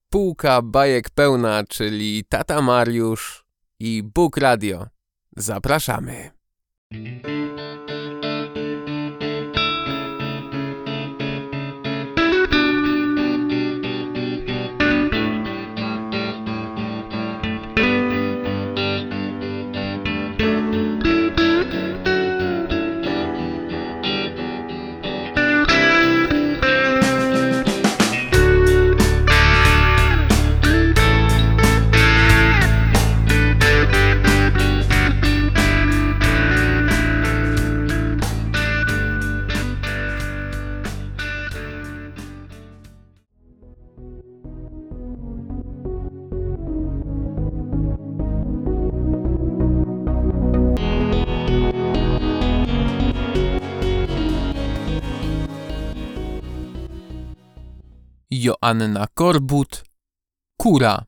Półka bajek pełna, czyli Tata Mariusz i Bóg Radio. Zapraszamy. Joanna Korbut, Kura.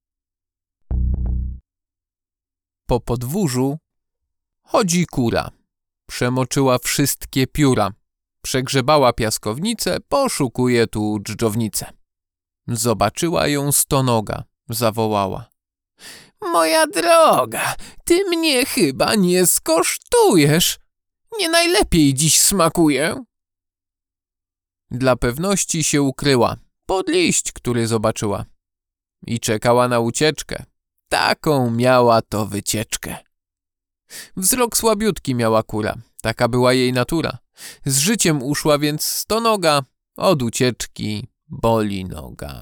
Po podwórzu chodzi kura. Przemoczyła wszystkie pióra. Przegrzebała piaskownicę, poszukuje tu dżdżownicę. Zobaczyła ją stonoga, zawołała. Moja droga, ty mnie chyba nie skosztujesz. Nie najlepiej dziś smakuje. Dla pewności się ukryła pod liść, który zobaczyła. I czekała na ucieczkę. Taką miała to wycieczkę. Wzrok słabiutki miała kura. Taka była jej natura. Z życiem uszła więc stonoga. Od ucieczki boli noga.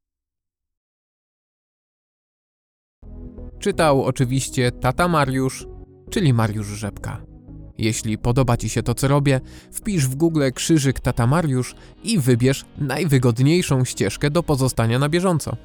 Czytał oczywiście Tata Mariusz, czyli Mariusz Rzepka. Jeśli podoba Ci się to, co robię, wpisz w Google krzyżyk Tata Mariusz i wybierz najwygodniejszą ścieżkę do pozostania na bieżąco.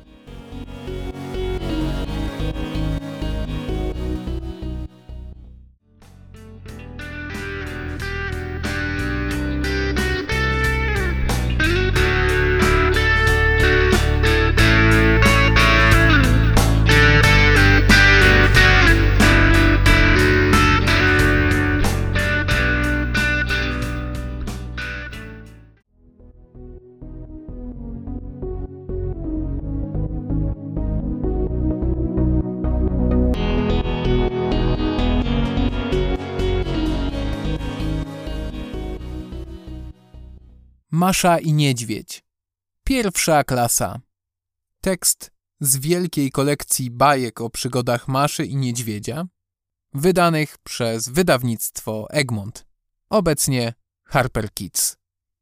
Masza i Niedźwiedź. Pierwsza klasa. Tekst z wielkiej kolekcji bajek o przygodach Maszy i Niedźwiedzia, wydanych przez wydawnictwo Egmont, obecnie Harper Kids.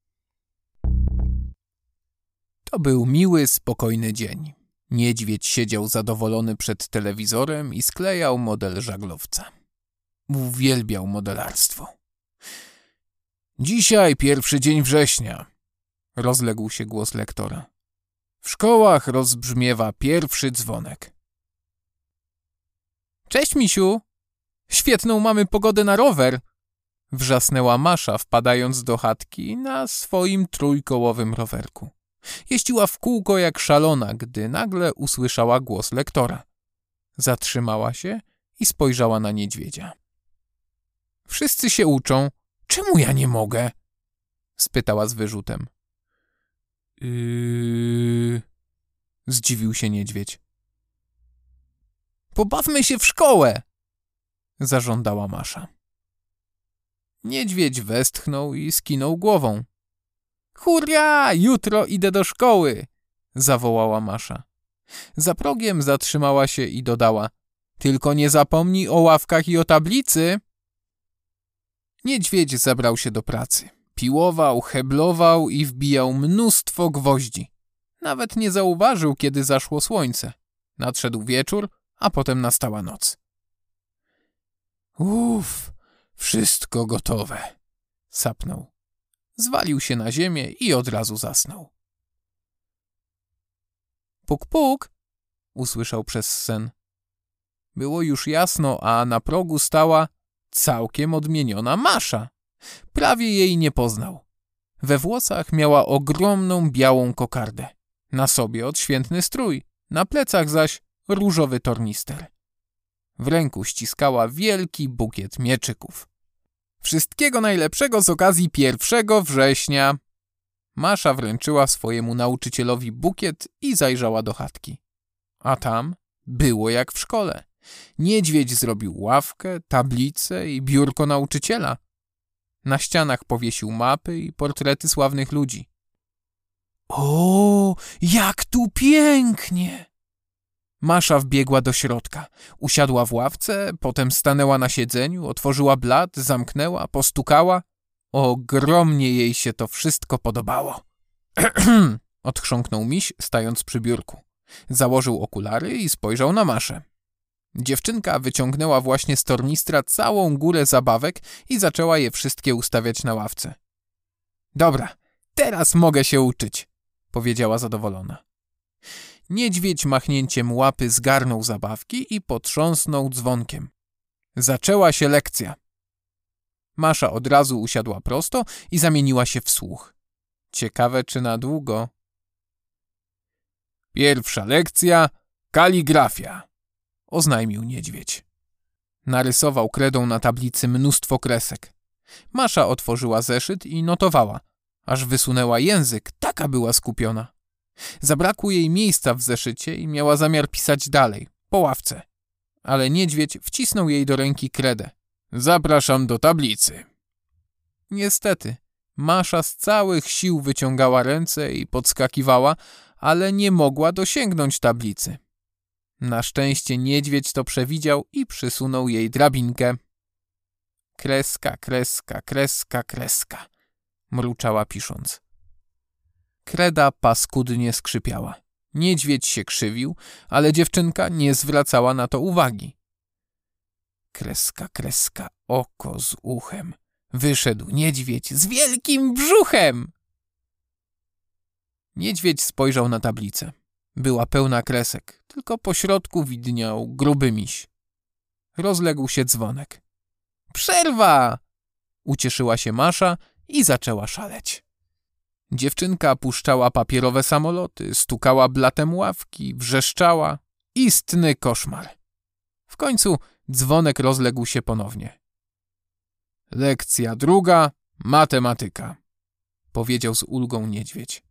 To był miły, spokojny dzień. Niedźwiedź siedział zadowolony przed telewizorem i sklejał model żaglowca. Uwielbiał modelarstwo. Dzisiaj pierwszy dzień września, rozległ się głos lektora. W szkołach rozbrzmiewa pierwszy dzwonek. Cześć, misiu! Świetną mamy pogodę na rower! Wrzasnęła Masza, wpadając do chatki na swoim trójkołowym rowerku. Jeździła w kółko jak szalona, gdy nagle usłyszała głos lektora. Zatrzymała się i spojrzała na niedźwiedzia. Wszyscy się uczą. Czemu ja nie mogę? Spytała z wyrzutem. Zdziwił się niedźwiedź. Pobawmy się w szkołę! Zażądała Masza. Niedźwiedź westchnął i skinął głową. Hurra! Jutro idę do szkoły! Zawołała Masza. Za progiem zatrzymała się i dodała. Tylko nie zapomnij o ławkach i o tablicy! Niedźwiedź zabrał się do pracy. Piłował, heblował i wbijał mnóstwo gwoździ. Nawet nie zauważył, kiedy zaszło słońce. Nadszedł wieczór, a potem nastała noc. Wszystko gotowe, sapnął. Zwalił się na ziemię i od razu zasnął. Puk, puk, usłyszał przez sen. Było już jasno, a na progu stała całkiem odmieniona Masza. Prawie jej nie poznał. We włosach miała ogromną białą kokardę. Na sobie odświętny strój, na plecach zaś różowy tornister. W ręku ściskała wielki bukiet mieczyków. Wszystkiego najlepszego z okazji 1 września, Masza wręczyła swojemu nauczycielowi bukiet i zajrzała do chatki. A tam było jak w szkole. Niedźwiedź zrobił ławkę, tablicę i biurko nauczyciela. Na ścianach powiesił mapy i portrety sławnych ludzi. O, jak tu pięknie! Masza wbiegła do środka. Usiadła w ławce, potem stanęła na siedzeniu, otworzyła blat, zamknęła, postukała. Ogromnie jej się to wszystko podobało. Odchrząknął miś, stając przy biurku. Założył okulary i spojrzał na Maszę. Dziewczynka wyciągnęła właśnie z tornistra całą górę zabawek i zaczęła je wszystkie ustawiać na ławce. Dobra, teraz mogę się uczyć, powiedziała zadowolona. Niedźwiedź machnięciem łapy zgarnął zabawki i potrząsnął dzwonkiem. Zaczęła się lekcja. Masza od razu usiadła prosto i zamieniła się w słuch. Ciekawe, czy na długo. Pierwsza lekcja – kaligrafia, oznajmił niedźwiedź. Narysował kredą na tablicy mnóstwo kresek. Masza otworzyła zeszyt i notowała, aż wysunęła język, taka była skupiona. Zabrakło jej miejsca w zeszycie i miała zamiar pisać dalej, po ławce. Ale niedźwiedź wcisnął jej do ręki kredę. Zapraszam do tablicy. Niestety, Masza z całych sił wyciągała ręce i podskakiwała, ale nie mogła dosięgnąć tablicy. Na szczęście niedźwiedź to przewidział i przysunął jej drabinkę. Kreska, kreska, kreska, kreska, mruczała pisząc. Kreda paskudnie skrzypiała. Niedźwiedź się krzywił, ale dziewczynka nie zwracała na to uwagi. Kreska, kreska, oko z uchem. Wyszedł niedźwiedź z wielkim brzuchem. Niedźwiedź spojrzał na tablicę. Była pełna kresek, tylko po środku widniał gruby miś. Rozległ się dzwonek. Przerwa! Ucieszyła się Masza i zaczęła szaleć. Dziewczynka puszczała papierowe samoloty, stukała blatem ławki, wrzeszczała. Istny koszmar. W końcu dzwonek rozległ się ponownie. Lekcja druga, matematyka, powiedział z ulgą niedźwiedź.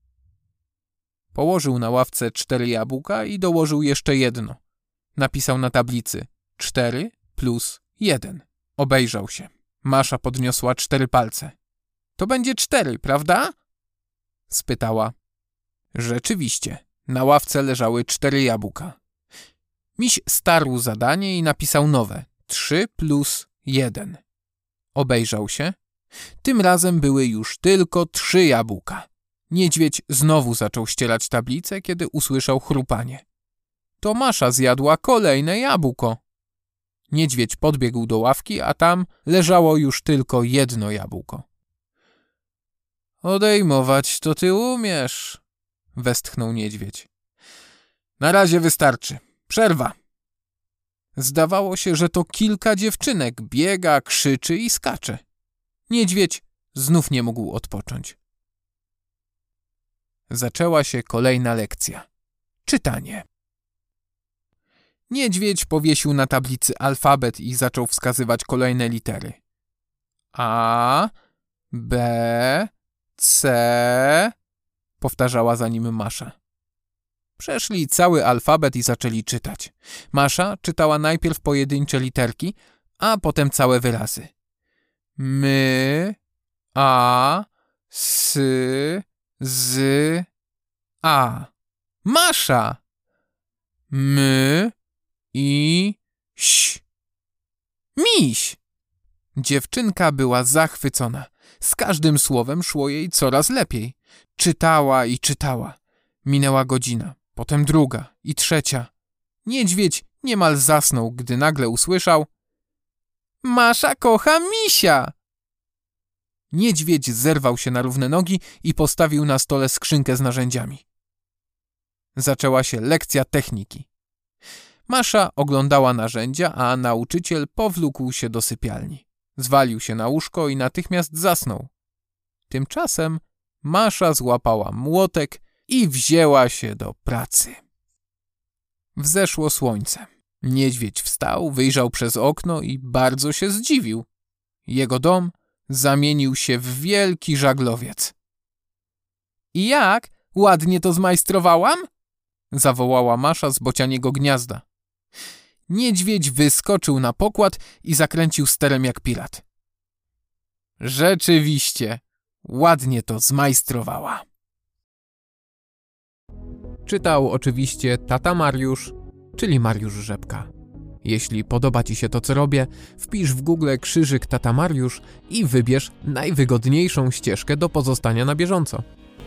Położył na ławce 4 jabłka i dołożył jeszcze jedno. Napisał na tablicy 4 plus 1. Obejrzał się. Masza podniosła 4 palce. To będzie 4, prawda? Spytała. Rzeczywiście, na ławce leżały 4 jabłka. Miś starł zadanie i napisał nowe. 3 plus 1. Obejrzał się. Tym razem były już tylko 3 jabłka. Niedźwiedź znowu zaczął ścierać tablicę, kiedy usłyszał chrupanie. To Masza zjadła kolejne jabłko. Niedźwiedź podbiegł do ławki, a tam leżało już tylko 1 jabłko. Odejmować to ty umiesz, westchnął niedźwiedź. Na razie wystarczy. Przerwa. Zdawało się, że to kilka dziewczynek biega, krzyczy i skacze. Niedźwiedź znów nie mógł odpocząć. Zaczęła się kolejna lekcja. Czytanie. Niedźwiedź powiesił na tablicy alfabet i zaczął wskazywać kolejne litery. A, B, C, powtarzała za nim Masza. Przeszli cały alfabet i zaczęli czytać. Masza czytała najpierw pojedyncze literki, a potem całe wyrazy. My, a, s, z, a. Masza! My, i, ś. Miś! Dziewczynka była zachwycona. Z każdym słowem szło jej coraz lepiej. Czytała i czytała. Minęła godzina, potem druga i trzecia. Niedźwiedź niemal zasnął, gdy nagle usłyszał: Masza kocha misia! Niedźwiedź zerwał się na równe nogi i postawił na stole skrzynkę z narzędziami. Zaczęła się lekcja techniki. Masza oglądała narzędzia, a nauczyciel powlókł się do sypialni. Zwalił się na łóżko i natychmiast zasnął. Tymczasem Masza złapała młotek i wzięła się do pracy. Wzeszło słońce. Niedźwiedź wstał, wyjrzał przez okno i bardzo się zdziwił. Jego dom zamienił się w wielki żaglowiec. I jak? Ładnie to zmajstrowałam? Zawołała Masza z bocianiego gniazda. Niedźwiedź wyskoczył na pokład i zakręcił sterem jak pirat. Rzeczywiście, ładnie to zmajstrowała. Czytał oczywiście tata Mariusz, czyli Mariusz Rzepka. Jeśli podoba Ci się to, co robię, wpisz w Google krzyżyk tata Mariusz i wybierz najwygodniejszą ścieżkę do pozostania na bieżąco.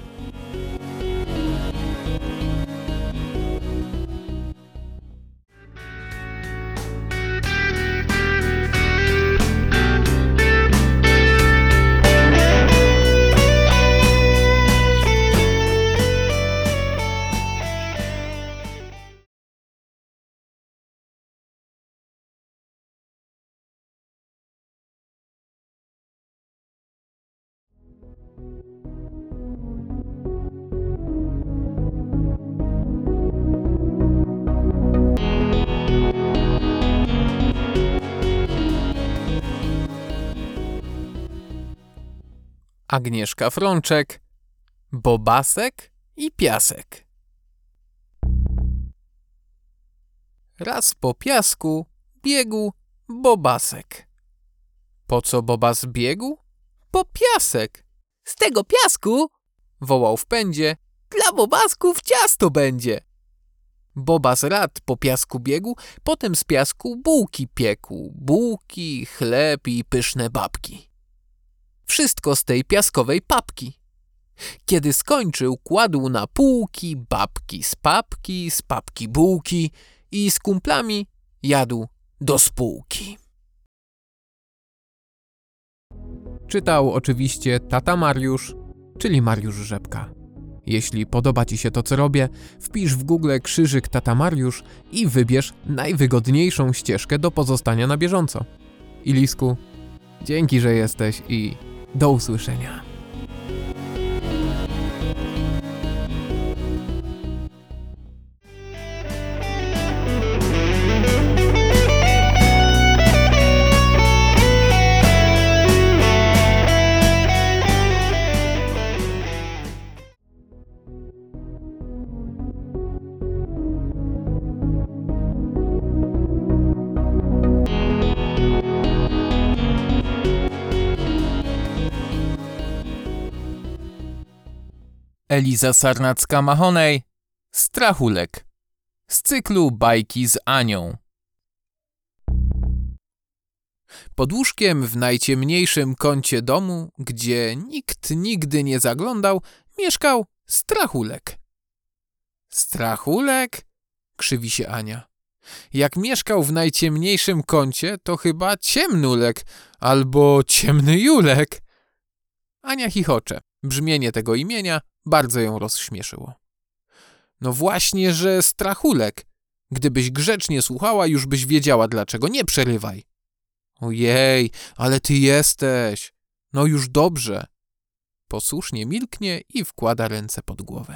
Agnieszka Frączek, Bobasek i Piasek. Raz po piasku biegł Bobasek. Po co Bobas biegł? Po piasek. Z tego piasku, wołał w pędzie, dla Bobasków ciasto będzie. Bobas rad po piasku biegł, potem z piasku bułki piekł. Bułki, chleb i pyszne babki. Wszystko z tej piaskowej papki. Kiedy skończył, kładł na półki babki z papki bułki i z kumplami jadł do spółki. Czytał oczywiście tata Mariusz, czyli Mariusz Rzepka. Jeśli podoba Ci się to, co robię, wpisz w Google krzyżyk tata Mariusz i wybierz najwygodniejszą ścieżkę do pozostania na bieżąco. Ilisku, dzięki, że jesteś i do usłyszenia. Eliza Sarnacka-Mahonej, Strachulek, z cyklu Bajki z Anią. Pod łóżkiem w najciemniejszym kącie domu, gdzie nikt nigdy nie zaglądał, mieszkał Strachulek. Strachulek? Krzywi się Ania. Jak mieszkał w najciemniejszym kącie, to chyba Ciemnulek albo Ciemny Julek. Ania chichocze. Brzmienie tego imienia bardzo ją rozśmieszyło. No właśnie, że Strachulek. Gdybyś grzecznie słuchała, już byś wiedziała dlaczego. Nie przerywaj. Ojej, ale ty jesteś. No już dobrze. Posłusznie milknie i wkłada ręce pod głowę.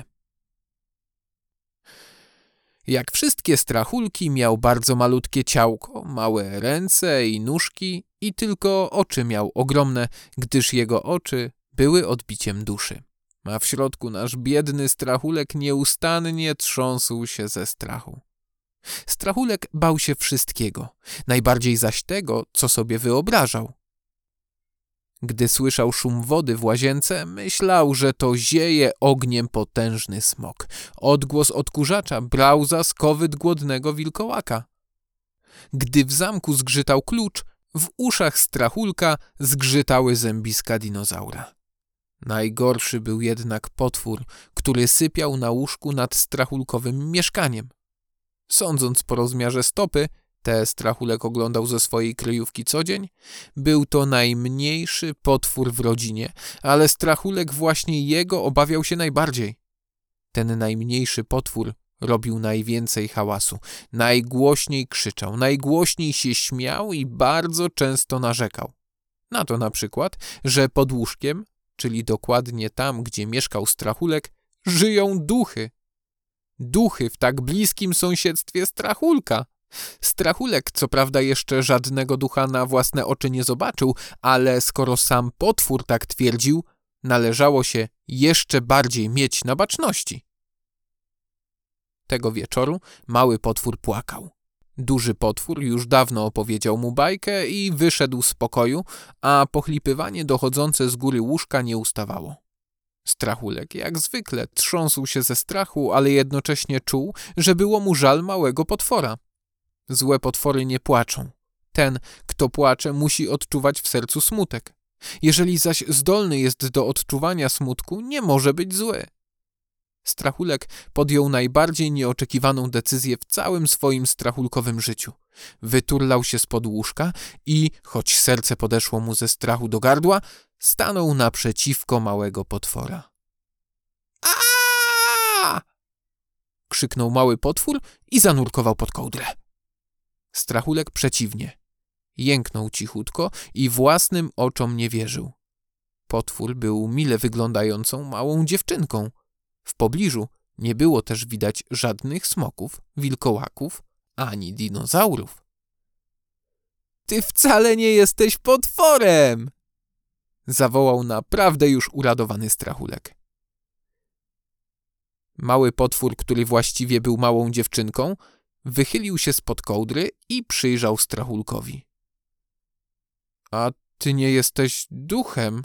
Jak wszystkie strachulki, miał bardzo malutkie ciałko, małe ręce i nóżki i tylko oczy miał ogromne, gdyż jego oczy były odbiciem duszy. A w środku nasz biedny Strachulek nieustannie trząsł się ze strachu. Strachulek bał się wszystkiego, najbardziej zaś tego, co sobie wyobrażał. Gdy słyszał szum wody w łazience, myślał, że to zieje ogniem potężny smok. Odgłos odkurzacza brał za skowyt głodnego wilkołaka. Gdy w zamku zgrzytał klucz, w uszach Strachulka zgrzytały zębiska dinozaura. Najgorszy był jednak potwór, który sypiał na łóżku nad Strachulkowym mieszkaniem. Sądząc po rozmiarze stopy, te Strachulek oglądał ze swojej kryjówki co dzień, był to najmniejszy potwór w rodzinie, ale Strachulek właśnie jego obawiał się najbardziej. Ten najmniejszy potwór robił najwięcej hałasu, najgłośniej krzyczał, najgłośniej się śmiał i bardzo często narzekał. Na to na przykład, że pod łóżkiem, czyli dokładnie tam, gdzie mieszkał Strachulek, żyją duchy. Duchy w tak bliskim sąsiedztwie Strachulka. Strachulek co prawda jeszcze żadnego ducha na własne oczy nie zobaczył, ale skoro sam potwór tak twierdził, należało się jeszcze bardziej mieć na baczności. Tego wieczoru mały potwór płakał. Duży potwór już dawno opowiedział mu bajkę i wyszedł z pokoju, a pochlipywanie dochodzące z góry łóżka nie ustawało. Strachulek jak zwykle trząsł się ze strachu, ale jednocześnie czuł, że było mu żal małego potwora. Złe potwory nie płaczą. Ten, kto płacze, musi odczuwać w sercu smutek. Jeżeli zaś zdolny jest do odczuwania smutku, nie może być zły. Strachulek podjął najbardziej nieoczekiwaną decyzję w całym swoim strachulkowym życiu. Wyturlał się spod łóżka i, choć serce podeszło mu ze strachu do gardła, stanął naprzeciwko małego potwora. „Aaaa!” krzyknął mały potwór i zanurkował pod kołdrę. Strachulek przeciwnie. Jęknął cichutko i własnym oczom nie wierzył. Potwór był mile wyglądającą małą dziewczynką. W pobliżu nie było też widać żadnych smoków, wilkołaków ani dinozaurów. „Ty wcale nie jesteś potworem!” zawołał naprawdę już uradowany Strachulek. Mały potwór, który właściwie był małą dziewczynką, wychylił się spod kołdry i przyjrzał Strachulkowi. „A ty nie jesteś duchem?”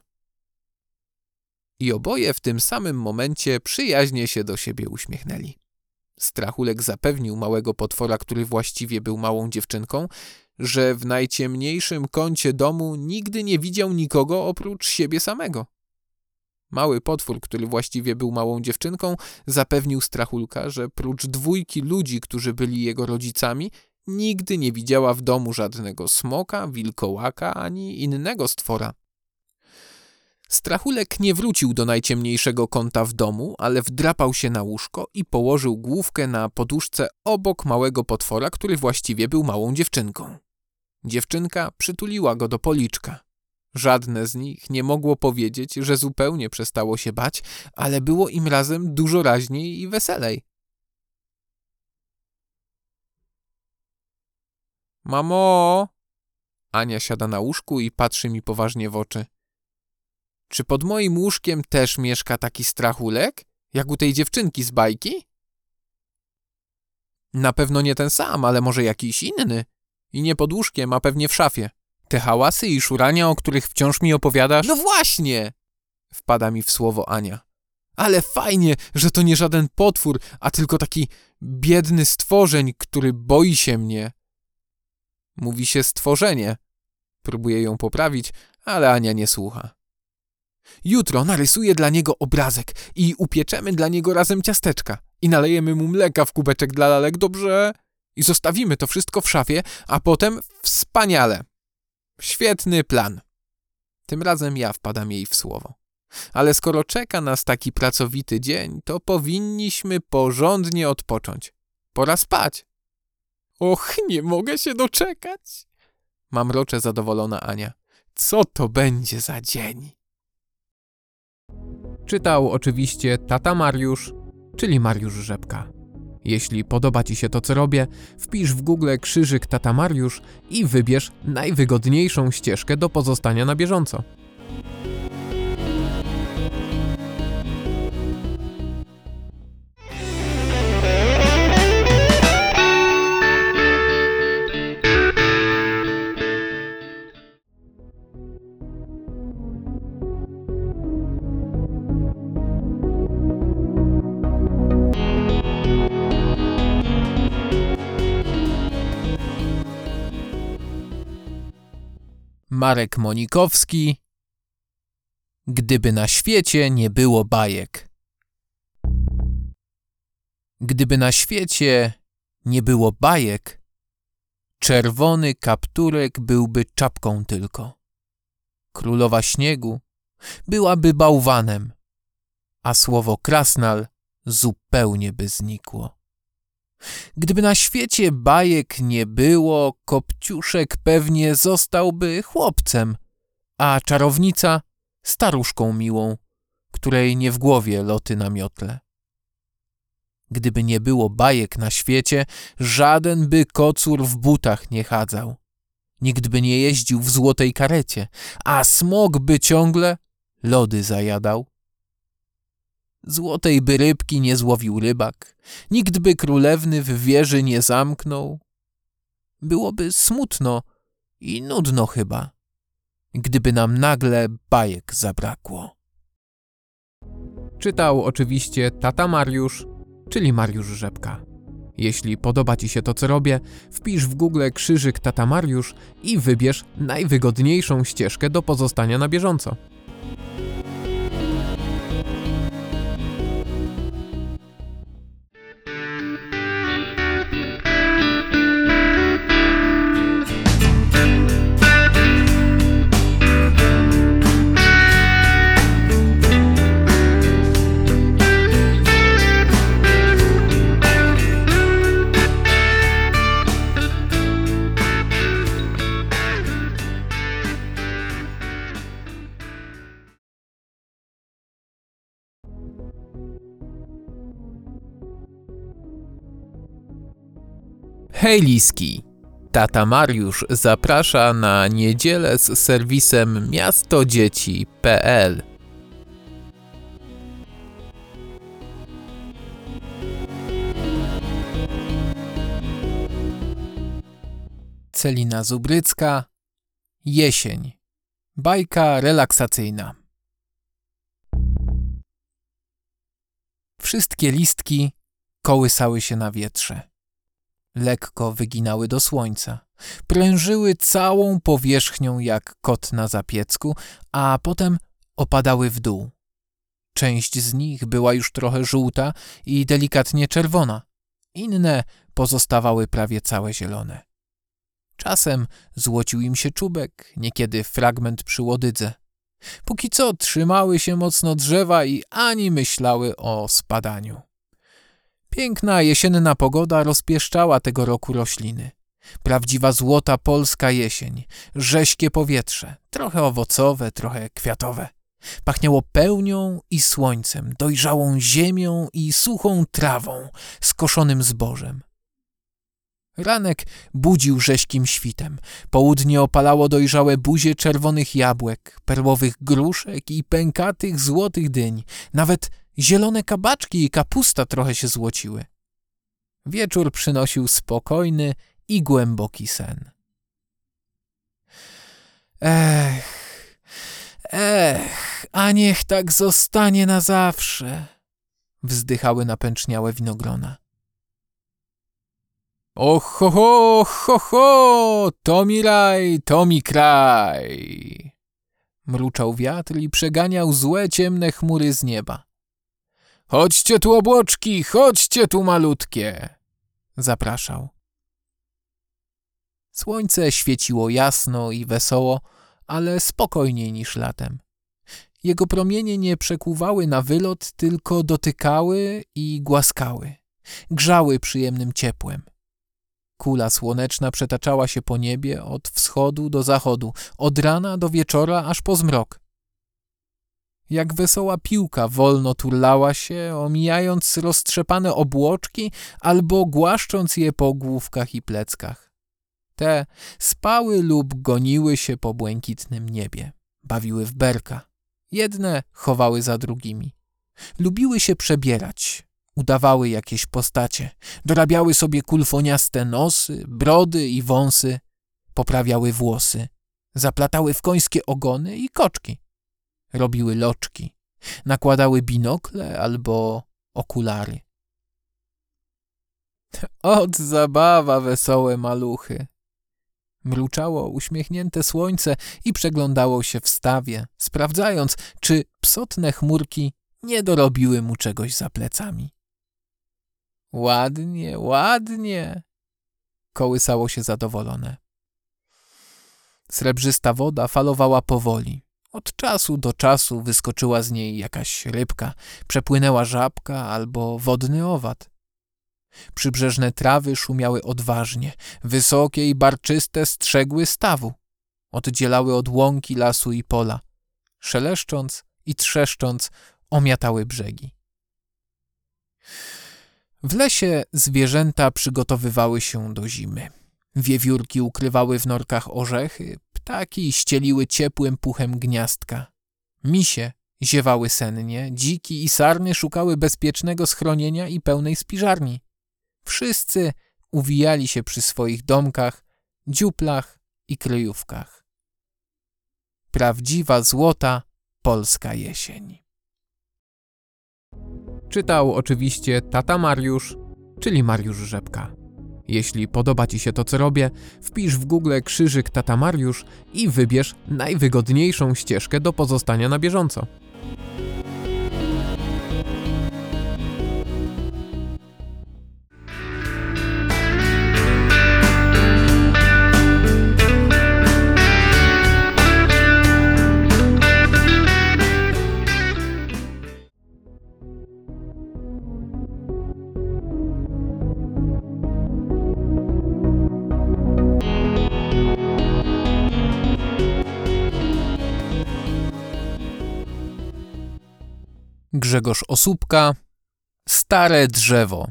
I oboje w tym samym momencie przyjaźnie się do siebie uśmiechnęli. Strachulek zapewnił małego potwora, który właściwie był małą dziewczynką, że w najciemniejszym kącie domu nigdy nie widział nikogo oprócz siebie samego. Mały potwór, który właściwie był małą dziewczynką, zapewnił Strachulka, że prócz dwójki ludzi, którzy byli jego rodzicami, nigdy nie widziała w domu żadnego smoka, wilkołaka ani innego stwora. Strachulek nie wrócił do najciemniejszego kąta w domu, ale wdrapał się na łóżko i położył główkę na poduszce obok małego potwora, który właściwie był małą dziewczynką. Dziewczynka przytuliła go do policzka. Żadne z nich nie mogło powiedzieć, że zupełnie przestało się bać, ale było im razem dużo raźniej i weselej. „Mamo!” Ania siada na łóżku i patrzy mi poważnie w oczy. „Czy pod moim łóżkiem też mieszka taki Strachulek, jak u tej dziewczynki z bajki?” „Na pewno nie ten sam, ale może jakiś inny. I nie pod łóżkiem, a pewnie w szafie. Te hałasy i szurania, o których wciąż mi opowiadasz...” „No właśnie!” wpada mi w słowo Ania. „Ale fajnie, że to nie żaden potwór, a tylko taki biedny stworzeń, który boi się mnie.” „Mówi się stworzenie.” Próbuję ją poprawić, ale Ania nie słucha. „Jutro narysuję dla niego obrazek i upieczemy dla niego razem ciasteczka i nalejemy mu mleka w kubeczek dla lalek, dobrze? I zostawimy to wszystko w szafie, a potem wspaniale. Świetny plan.” Tym razem ja wpadam jej w słowo. Ale skoro czeka nas taki pracowity dzień, to powinniśmy porządnie odpocząć. Pora spać. „Och, nie mogę się doczekać”, mamrocze zadowolona Ania. „Co to będzie za dzień?” Czytał oczywiście tata Mariusz, czyli Mariusz Rzepka. Jeśli podoba Ci się to, co robię, wpisz w Google krzyżyk tata Mariusz i wybierz najwygodniejszą ścieżkę do pozostania na bieżąco. Marek Monikowski. Gdyby na świecie nie było bajek. Gdyby na świecie nie było bajek, czerwony kapturek byłby czapką tylko. Królowa śniegu byłaby bałwanem, a słowo krasnal zupełnie by znikło. Gdyby na świecie bajek nie było, Kopciuszek pewnie zostałby chłopcem, a czarownica staruszką miłą, której nie w głowie loty na miotle. Gdyby nie było bajek na świecie, żaden by kocur w butach nie chadzał. Nikt by nie jeździł w złotej karecie, a smok by ciągle lody zajadał. Złotej by rybki nie złowił rybak, nikt by królewny w wieży nie zamknął. Byłoby smutno i nudno chyba, gdyby nam nagle bajek zabrakło. Czytał oczywiście tata Mariusz, czyli Mariusz Rzepka. Jeśli podoba Ci się to, co robię, wpisz w Google krzyżyk tata Mariusz i wybierz najwygodniejszą ścieżkę do pozostania na bieżąco. Hej Liski! Tata Mariusz zaprasza na niedzielę z serwisem miastodzieci.pl. Celina Zubrycka. Jesień. Bajka relaksacyjna. Wszystkie listki kołysały się na wietrze. Lekko wyginały do słońca, prężyły całą powierzchnią jak kot na zapiecku, a potem opadały w dół. Część z nich była już trochę żółta i delikatnie czerwona, inne pozostawały prawie całe zielone. Czasem złocił im się czubek, niekiedy fragment przy łodydze. Póki co trzymały się mocno drzewa i ani myślały o spadaniu. Piękna jesienna pogoda rozpieszczała tego roku rośliny. Prawdziwa złota polska jesień, rześkie powietrze, trochę owocowe, trochę kwiatowe. Pachniało pełnią i słońcem, dojrzałą ziemią i suchą trawą, skoszonym zbożem. Ranek budził rześkim świtem. Południe opalało dojrzałe buzie czerwonych jabłek, perłowych gruszek i pękatych złotych dyń. Nawet zielone kabaczki i kapusta trochę się złociły. Wieczór przynosił spokojny i głęboki sen. A niech tak zostanie na zawsze, wzdychały napęczniałe winogrona. Och, ho, ho, to mi raj, to mi kraj, mruczał wiatr i przeganiał złe, ciemne chmury z nieba. Chodźcie tu, obłoczki, chodźcie tu, malutkie, zapraszał. Słońce świeciło jasno i wesoło, ale spokojniej niż latem. Jego promienie nie przekuwały na wylot, tylko dotykały i głaskały. Grzały przyjemnym ciepłem. Kula słoneczna przetaczała się po niebie od wschodu do zachodu, od rana do wieczora aż po zmrok. Jak wesoła piłka wolno turlała się, omijając roztrzepane obłoczki albo głaszcząc je po główkach i pleckach. Te spały lub goniły się po błękitnym niebie, bawiły w berka. Jedne chowały za drugimi. Lubiły się przebierać, udawały jakieś postacie, dorabiały sobie kulfoniaste nosy, brody i wąsy, poprawiały włosy, zaplatały w końskie ogony i koczki. Robiły loczki, nakładały binokle albo okulary. Ot zabawa, wesołe maluchy! Mruczało uśmiechnięte słońce i przeglądało się w stawie, sprawdzając, czy psotne chmurki nie dorobiły mu czegoś za plecami. Ładnie, ładnie! Kołysało się zadowolone. Srebrzysta woda falowała powoli. Od czasu do czasu wyskoczyła z niej jakaś rybka, przepłynęła żabka albo wodny owad. Przybrzeżne trawy szumiały odważnie, wysokie i barczyste strzegły stawu. Oddzielały od łąki, lasu i pola. Szeleszcząc i trzeszcząc omiatały brzegi. W lesie zwierzęta przygotowywały się do zimy. Wiewiórki ukrywały w norkach orzechy, ptaki ścieliły ciepłym puchem gniazdka. Misie Ziewały sennie, dziki i sarny szukały bezpiecznego schronienia i pełnej spiżarni. Wszyscy uwijali się przy swoich domkach, dziuplach i kryjówkach. Prawdziwa złota polska jesień. Czytał oczywiście tata Mariusz, czyli Mariusz Rzepka. Jeśli podoba Ci się to, co robię, wpisz w Google krzyżyk tata Mariusz i wybierz najwygodniejszą ścieżkę do pozostania na bieżąco. Grzegorz Osóbka, Stare drzewo.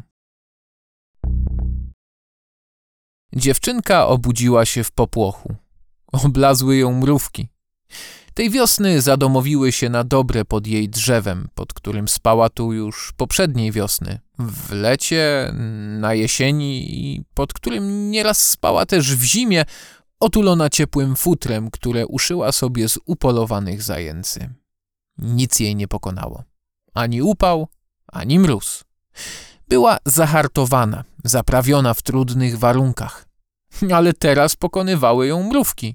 Dziewczynka obudziła się w popłochu. Oblazły ją mrówki. Tej wiosny zadomowiły się na dobre pod jej drzewem, pod którym spała tu już poprzedniej wiosny, w lecie, na jesieni i pod którym nieraz spała też w zimie, otulona ciepłym futrem, które uszyła sobie z upolowanych zajęcy. Nic jej nie pokonało. Ani upał, ani mróz. Była zahartowana, zaprawiona w trudnych warunkach, ale teraz pokonywały ją mrówki.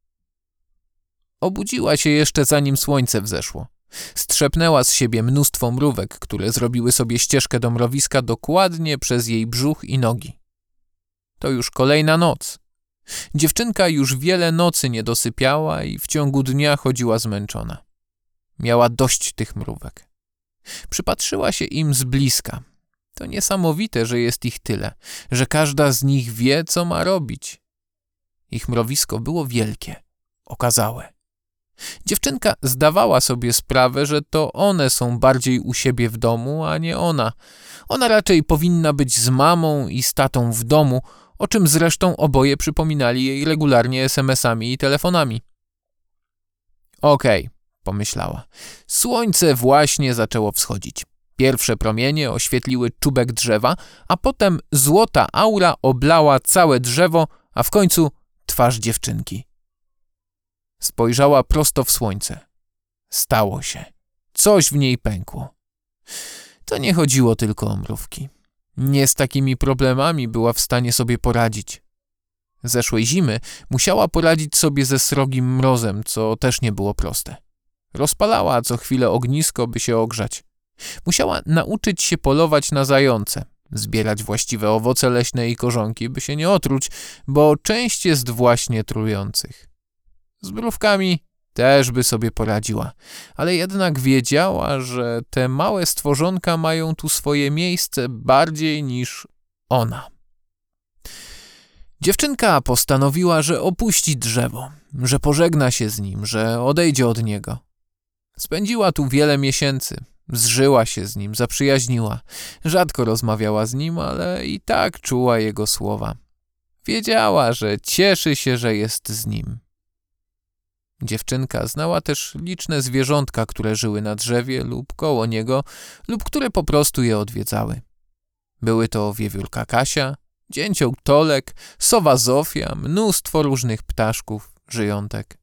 Obudziła się jeszcze zanim słońce wzeszło. Strzepnęła z siebie mnóstwo mrówek, które zrobiły sobie ścieżkę do mrowiska dokładnie przez jej brzuch i nogi. To już kolejna noc. Dziewczynka już wiele nocy nie dosypiała i w ciągu dnia chodziła zmęczona. Miała dość tych mrówek. Przypatrzyła się im z bliska. To niesamowite, że jest ich tyle, że każda z nich wie, co ma robić. Ich mrowisko było wielkie, okazałe. Dziewczynka zdawała sobie sprawę, że to one są bardziej u siebie w domu, a nie ona. Ona raczej powinna być z mamą i z tatą w domu, o czym zresztą oboje przypominali jej regularnie SMS-ami i telefonami. Okej, pomyślała. Słońce właśnie zaczęło wschodzić. Pierwsze promienie oświetliły czubek drzewa, a potem złota aura oblała całe drzewo, a w końcu twarz dziewczynki. Spojrzała prosto w słońce. Stało się. Coś w niej pękło. To nie chodziło tylko o mrówki. Nie z takimi problemami była w stanie sobie poradzić. Zeszłej zimy musiała poradzić sobie ze srogim mrozem, co też nie było proste. Rozpalała co chwilę ognisko, by się ogrzać. Musiała nauczyć się polować na zające, zbierać właściwe owoce leśne i korzonki, by się nie otruć, bo część jest właśnie trujących. Z mrówkami też by sobie poradziła, ale jednak wiedziała, że te małe stworzonka mają tu swoje miejsce bardziej niż ona. Dziewczynka postanowiła, że opuści drzewo, że pożegna się z nim, że odejdzie od niego. Spędziła tu wiele miesięcy, zżyła się z nim, zaprzyjaźniła. Rzadko rozmawiała z nim, ale i tak czuła jego słowa. Wiedziała, że cieszy się, że jest z nim. Dziewczynka znała też liczne zwierzątka, które żyły na drzewie lub koło niego, lub które po prostu je odwiedzały. Były to wiewiórka Kasia, dzięcioł Tolek, sowa Zofia, mnóstwo różnych ptaszków, żyjątek.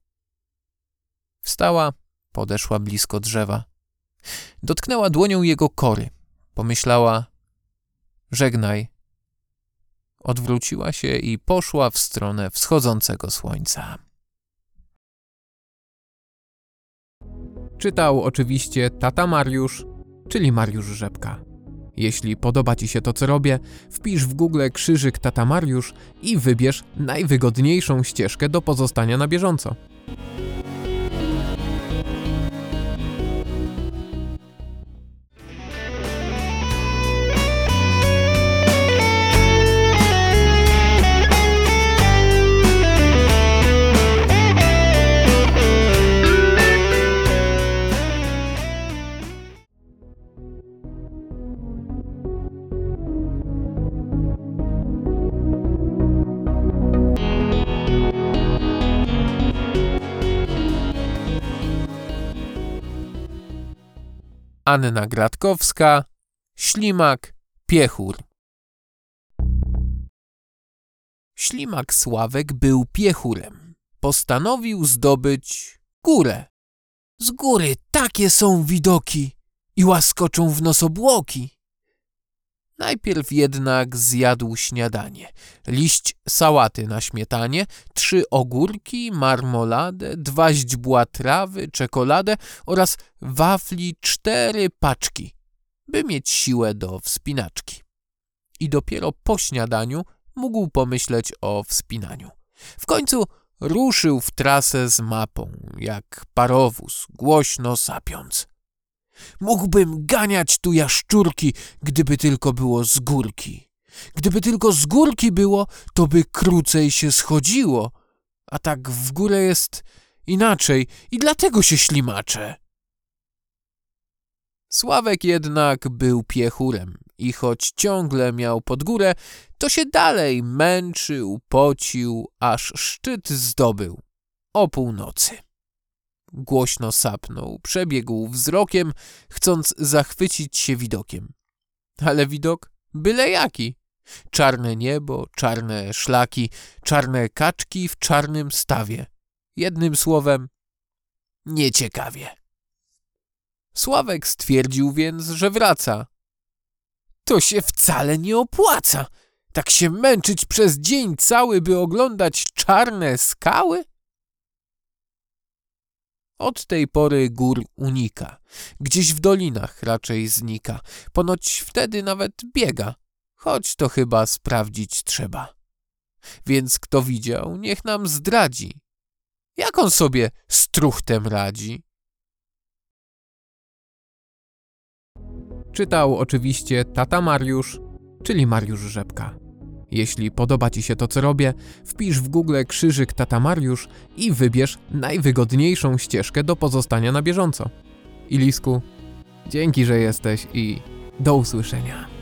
Wstała, podeszła blisko drzewa. Dotknęła dłonią jego kory. Pomyślała: żegnaj. Odwróciła się i poszła w stronę wschodzącego słońca. Czytał oczywiście tata Mariusz, czyli Mariusz Rzepka. Jeśli podoba Ci się to, co robię, wpisz w Google krzyżyk tata Mariusz i wybierz najwygodniejszą ścieżkę do pozostania na bieżąco. Anna Gratkowska, Ślimak Piechur. Ślimak Sławek był piechurem. Postanowił zdobyć górę. Z góry takie są widoki i łaskoczą w nos obłoki. Najpierw jednak zjadł śniadanie. Liść sałaty na śmietanie, 3 ogórki, marmoladę, 2 źdźbła trawy, czekoladę oraz wafli 4 paczki, by mieć siłę do wspinaczki. I dopiero po śniadaniu mógł pomyśleć o wspinaniu. W końcu ruszył w trasę z mapą, jak parowóz, głośno sapiąc. Mógłbym ganiać tu jaszczurki, gdyby tylko było z górki. Gdyby tylko z górki było, to by krócej się schodziło. A tak w górę jest inaczej i dlatego się ślimaczę. Sławek jednak był piechurem i choć ciągle miał pod górę, to się dalej męczył, pocił, aż szczyt zdobył o północy. Głośno sapnął, przebiegł wzrokiem, chcąc zachwycić się widokiem. Ale widok byle jaki. Czarne niebo, czarne szlaki, czarne kaczki w czarnym stawie. Jednym słowem, nieciekawie. Sławek stwierdził więc, że wraca. To się wcale nie opłaca. Tak się męczyć przez dzień cały, by oglądać czarne skały? Od tej pory gór unika. Gdzieś w dolinach raczej znika. Ponoć wtedy nawet biega, choć to chyba sprawdzić trzeba. Więc kto widział, niech nam zdradzi. Jak on sobie z truchtem radzi? Czytał oczywiście tata Mariusz, czyli Mariusz Rzepka. Jeśli podoba Ci się to, co robię, wpisz w Google krzyżyk tata Mariusz i wybierz najwygodniejszą ścieżkę do pozostania na bieżąco. Ilisku, dzięki, że jesteś i do usłyszenia.